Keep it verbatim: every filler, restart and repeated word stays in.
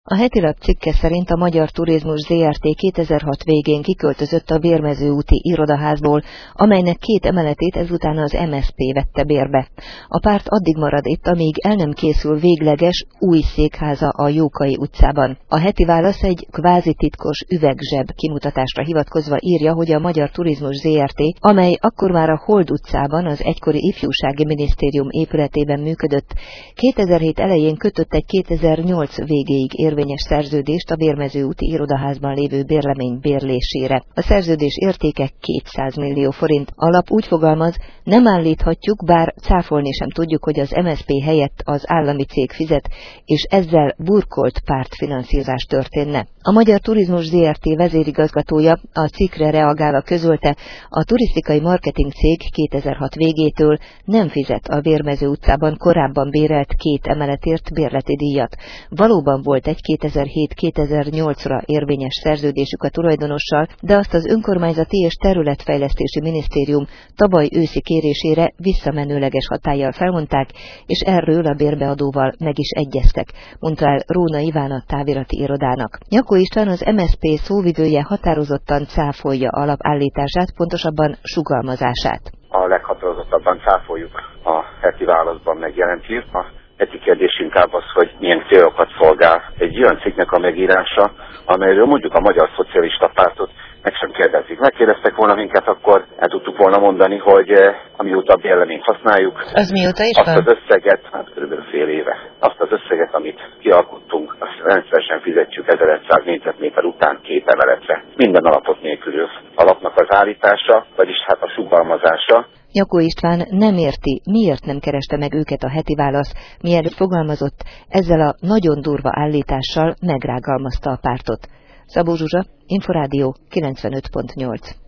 A Hetilap cikke szerint a Magyar Turizmus zé er té kétezer-hat végén kiköltözött a Vérmezőúti irodaházból, amelynek két emeletét ezután az em es zé pé vette bérbe. A párt addig marad itt, amíg el nem készül végleges, új székháza a Jókai utcában. A Heti Válasz egy kvázi titkos üvegzseb kimutatásra hivatkozva írja, hogy a Magyar Turizmus zé er té, amely akkor már a Hold utcában, az egykori Ifjúsági Minisztérium épületében működött, kétezer-hét elején kötött egy kétezer-nyolc végéig érvényes szerződést a Vérmezőúti irodaházban lévő bérlemény bérlésére. A szerződés értéke kétszáz millió forint. A lap úgy fogalmaz, nem állíthatjuk, bár cáfolni sem tudjuk, hogy az em es zé pé helyett az állami cég fizet, és ezzel burkolt pártfinanszírozás történne. A Magyar Turizmus zé er té vezérigazgatója a cikkre reagálva közölte, a turisztikai marketing cég kétezer-hat végétől nem fizet a Vérmező utcában korábban bérelt két emeletért bérleti díjat. Valóban volt egy kétezer-hét-kétezer-nyolcra érvényes szerződésük a tulajdonossal, de azt az Önkormányzati és Területfejlesztési Minisztérium tavaly őszi kérésére visszamenőleges hatállyal felmondták, és erről a bérbeadóval meg is egyeztek, mondta el Róna Iván a távirati irodának. Nyakó István, az em es zé pé szóvivője határozottan cáfolja alapállítását, pontosabban sugalmazását. A leghatározottabban cáfoljuk a Heti Válaszban megjelent hírt. A heti kérdés inkább az, hogy milyen célokat szolgál egy olyan cikknek a megírása, amelyről mondjuk a Magyar Szocialista Pártot meg sem kérdezik. Megkérdeztek volna minket, akkor el tudtuk volna mondani, hogy amióta a bérleményt használjuk, az mióta is azt az összeget, hát körülbelül fél éve, azt az összeget, amit kialkottunk, azt rendszeresen fizetjük ezerszáz négyzetméter után két emeletre. Minden alapot nélkülül. Alapnak az állítása, vagyis hát a sugalmazása. Nyakó István nem érti, miért nem kereste meg őket a Heti Válasz, mielőtt fogalmazott, ezzel a nagyon durva állítással megrágalmazta a pártot. Szabó Zsuzsa, Inforádió kilencvenöt pont nyolc.